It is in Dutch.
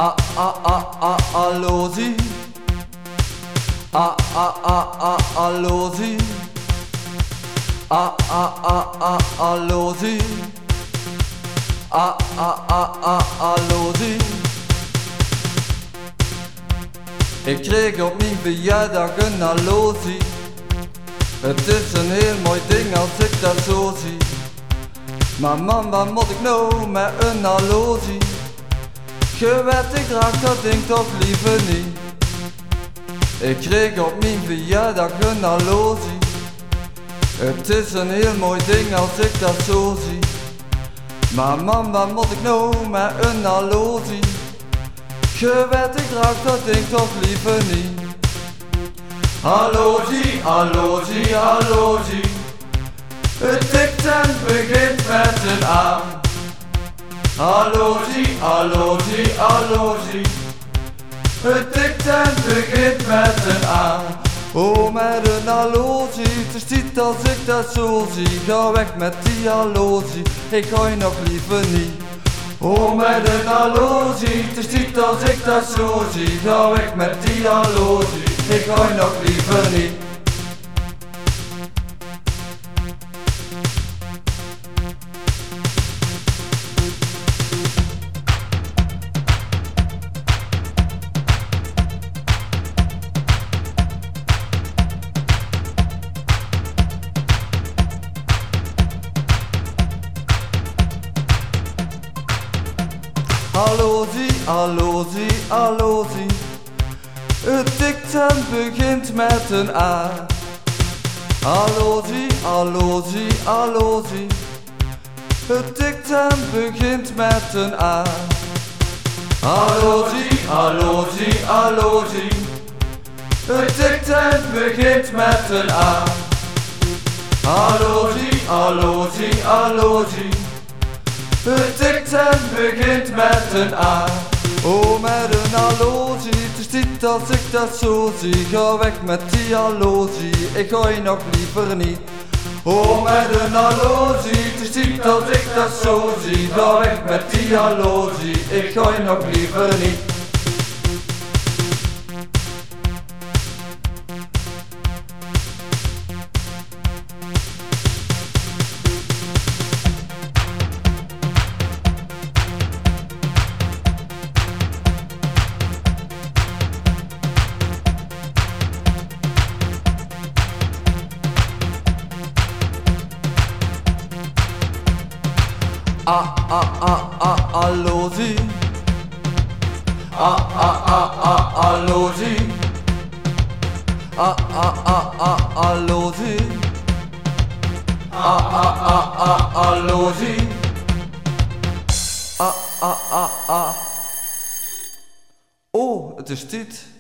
Allosi. Allosi. Allosi. Allosi. Ik kreeg op mijn verjaardag een allosie. Het is een heel mooi ding als ik dat zo zie. Maar man, wat moet ik nou met een allosie? Je weet, ik draag dat ding toch liever niet. Ik kreeg op mijn verjaardag een allosie. Het is een heel mooi ding als ik dat zo zie. Maar man, wat moet ik nou met een allosie? Je weet, ik draag dat ding toch liever niet. Allosie, allosie, allosie. Het tikt en begint met een A. Allosie, allosie, allosie. Het tikt en begint met een A. Oh, met een allosie, het is niet als ik dat zo zie. Ga weg met die allosie, ik ga je nog liever niet. Oh, met een allosie, het is niet als ik dat zo zie. Ga weg met die allosie, ik ga je nog liever niet. Allosie, allosie, allosie. Het tikt en begint met een A. Allosie, allosie, allosie. Het tikt en begint met een A. Allosie, allosie, allosie. Het tikt en begint met een A. Allosie, allosie, allosie. Het tikt en begint met een A. Oh, met een allosie, het is niet als ik dat zo zie. Ga weg met die allosie, ik ga je nog liever niet. Oh, met een allosie, het is niet als ik dat zo zie. Ga weg met die allosie, ik ga je nog liever niet. Allosie. Allosie. Allosie. Allosie. Oh, het is dit.